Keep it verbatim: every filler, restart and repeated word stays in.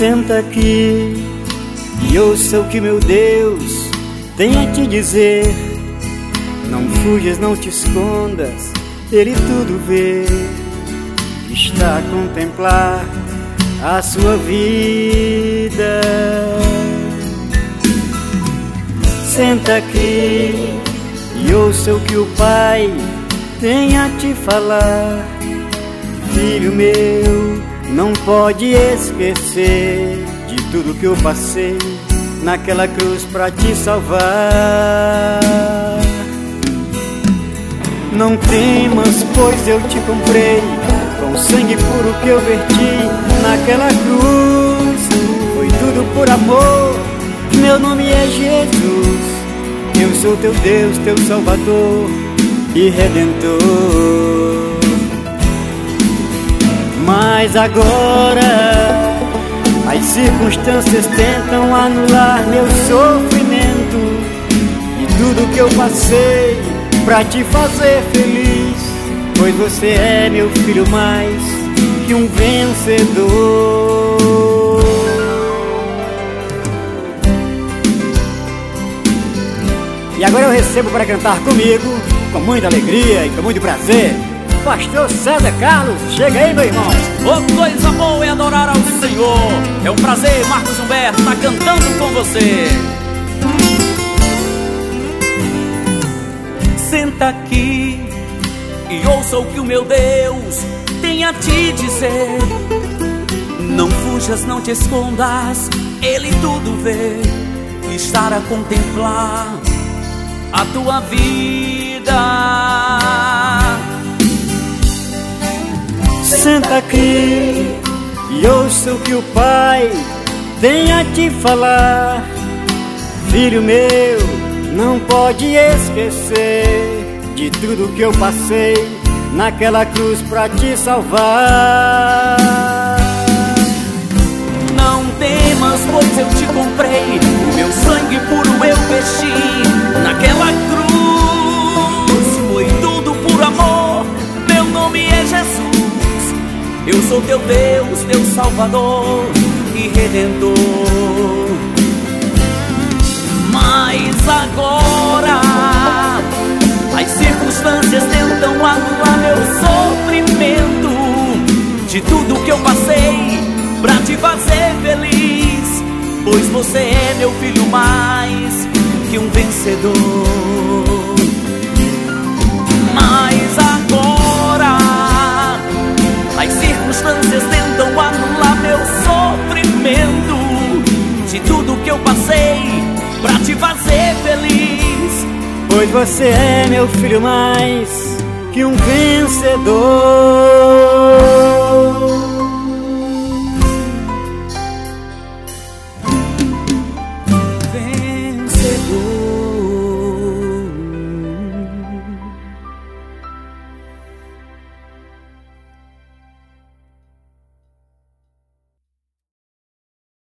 Senta aqui e ouça o que meu Deus tem a te dizer. Não fujas, não te escondas, Ele tudo vê. Está a contemplar a sua vida. Senta aqui e ouça o que o Pai tem a te falar. Filho meu, não pode esquecer de tudo que eu passei naquela cruz pra te salvar. Não temas, pois eu te comprei com o sangue puro que eu verti naquela cruz. Foi tudo por amor, meu nome é Jesus. Eu sou teu Deus, teu Salvador e Redentor. Mas agora as circunstâncias tentam anular meu sofrimento e tudo que eu passei pra te fazer feliz, pois você é meu filho mais que um vencedor. E agora eu recebo para cantar comigo, com muita alegria e com muito prazer, Pastor César Carlos. Chega aí, meu irmão. Oh, coisa boa é adorar ao Senhor. É um prazer, Marcos Humberto, estar cantando com você. Senta aqui e ouça o que o meu Deus tem a te dizer. Não fujas, não te escondas, Ele tudo vê. Estar a contemplar a tua vida. Senta aqui e ouça o que o Pai tem a te falar. Filho meu, não pode esquecer de tudo que eu passei naquela cruz pra te salvar. Não temas, pois eu te comprei, meu sangue puro eu vesti naquela cruz. Foi tudo por amor, meu nome é Jesus. Eu sou teu Deus, teu Salvador e Redentor. Mas agora as circunstâncias tentam anular meu sofrimento de tudo que eu passei pra te fazer feliz, pois você é meu filho mais que um vencedor. Mas agora as circunstâncias tentam anular meu sofrimento de tudo que eu passei pra te fazer feliz, pois você é meu filho mais que um vencedor.